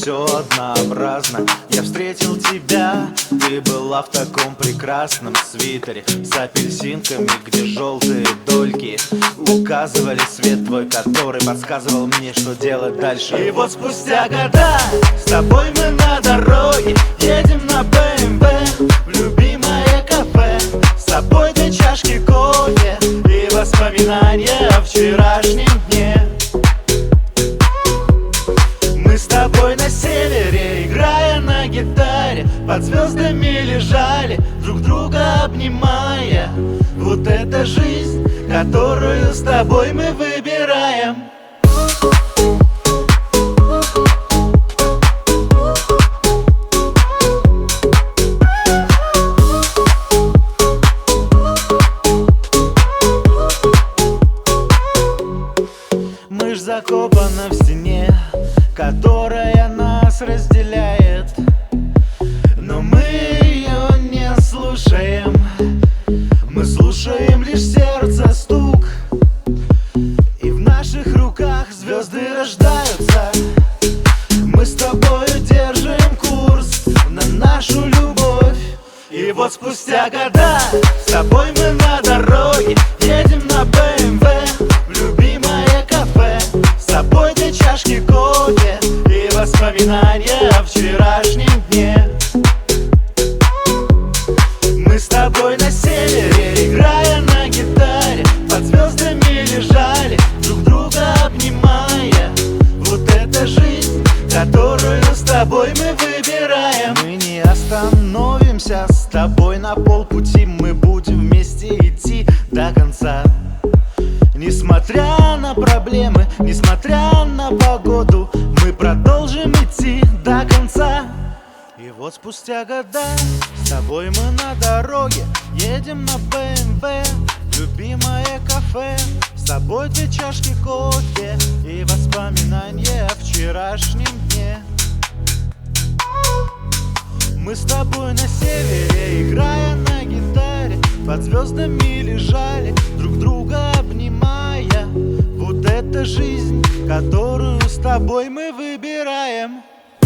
все однообразно. Я встретил тебя, ты была в таком прекрасном свитере с апельсинками, где желтые дольки указывали свет твой, который подсказывал мне, что делать дальше. И вот спустя года с тобой мы на дороге едем на БМВ в любимое кафе. С собой 2 чашки кофе и воспоминания о вчерашнем дне. Мы с тобой на севере, играя на гитаре, под звездами лежали, друг друга обнимая. Вот эта жизнь, которую с тобой мы выбираем. Мы ж закопаны в стене, которая нас разделяет, но мы ее не слушаем. Мы слушаем лишь сердце стук, и в наших руках звезды рождаются. Мы с тобою держим курс на нашу любовь. И вот спустя года с тобой мы на дороге едем на БМВ в любимое кафе. С собой 2 чашки кофе и воспоминания о вчерашнем дне. Мы с тобой на севере, играя на гитаре, под звездами лежали, друг друга обнимая. Вот эта жизнь, которую с тобой мы выбираем. Мы не остановимся с тобой на полпути, мы будем вместе идти до конца. Несмотря на проблемы, несмотря на погоду, мы продолжим идти до конца. И вот спустя года с тобой мы на дороге едем на БМВ в любимое кафе. С собой 2 чашки кофе и воспоминания о вчерашнем дне. Мы с тобой на севере, играя на гитаре, под звездами лежали, друг друга обнимая. Вот эта жизнь, которую с тобой мы выбираем.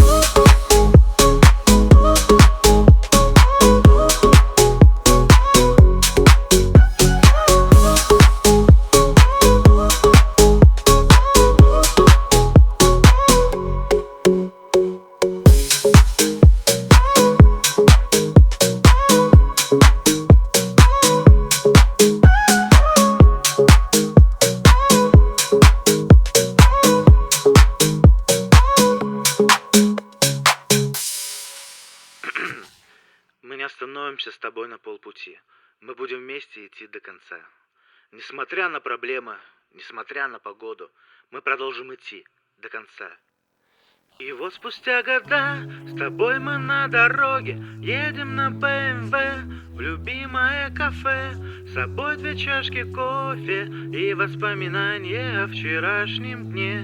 Мы не остановимся с тобой на полпути. Мы будем вместе идти до конца. Несмотря на проблемы, несмотря на погоду, мы продолжим идти до конца. И вот спустя года с тобой мы на дороге едем на БМВ в любимое кафе. С собой 2 чашки кофе и воспоминания о вчерашнем дне.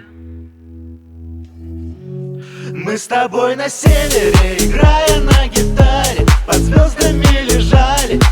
Мы с тобой на севере, играя на гитаре, под звездами лежали,